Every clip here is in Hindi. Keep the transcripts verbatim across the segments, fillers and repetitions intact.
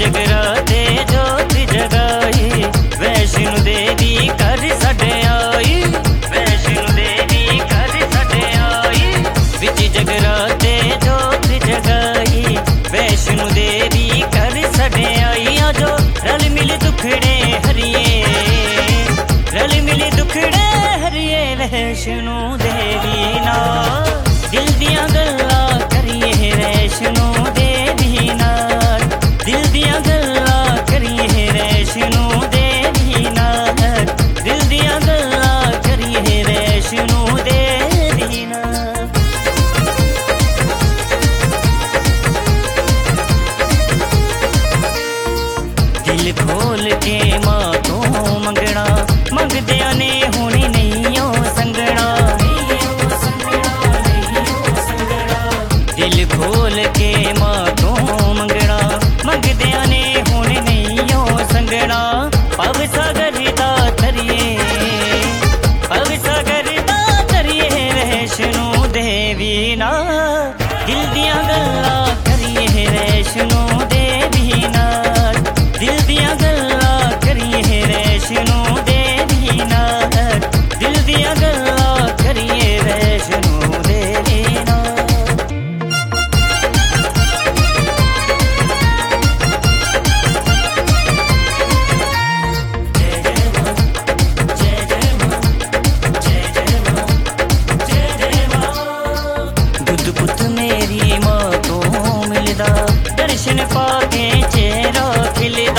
जगराते जोत जगाई, वैष्णो देवी घर साडे आई, वैष्णो देवी घर साडे आई। बिच जगराते जोत जगाई, वैष्णो देवी घर साडे आई। आजो रल मिल दुखड़े हरिए, रल मिल दुखड़े हरिए, वैष्णो देवी नाल दिल दियां गल्लां करिए, वैष्णो देवी नाल दिल दियां गल्लां करिए, वैष्णो देवी नाल दिल दियां गल्लां करिए, वैष्णो देवी नाल। दिल खोल के मां तो मंगना, मंगदियां ने होनी नहीं ओ संगना, दिल खोल के मां तो मंगना, मंगदियां ने होने नहीं ओ संगना। पव सागर दा तरिए, पव सागर दा तरिए, वैष्णो देवी नाल दिल दियां गल्लां करिए, वैष्णो देवी नाल दिल दियां गल्लां करिए, वैष्णो देवी नाल दिल दियां गल्लां करिए, वैष्णो देवी नाल। दर्शन पाके चेहरा खिलदा,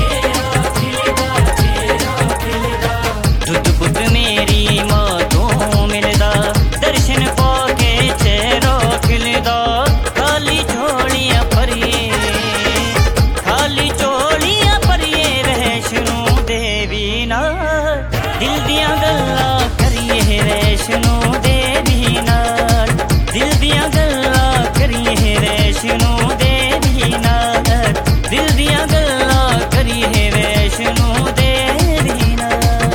दुध पुत मेरी मां तो मिलदा, दर्शन पाके चेहरा खिलदा। खाली झोलियां भरिए, खाली झोलियां भरिए, वैष्णो देवी नाल दिल दियां गल्लां करिए, वैष्णो देवी नाल दिल दियां गल्लां करिए, वैष्णो देवी नाल दिल दियां गल्लां करिए, वैष्णो देवी नाल।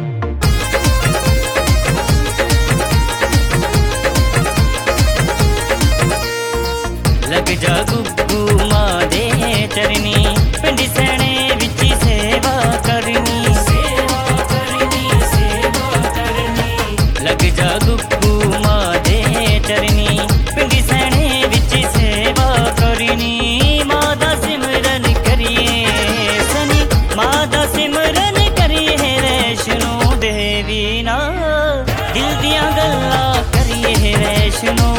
लग जा गुग्गू मां दे चरनी, पिंड सैने विच सेवा करनी, सेवा करनी, सेवा करनी। लग जा गुग्गू मां दे चरनी, पिंड सैने विच सेवा करनी। मां दा सिमरन करिए सनी, मां दा सिमरन करिए, वैष्णो देवी नाल दिल दियां गल्लां करिए, वैष्णो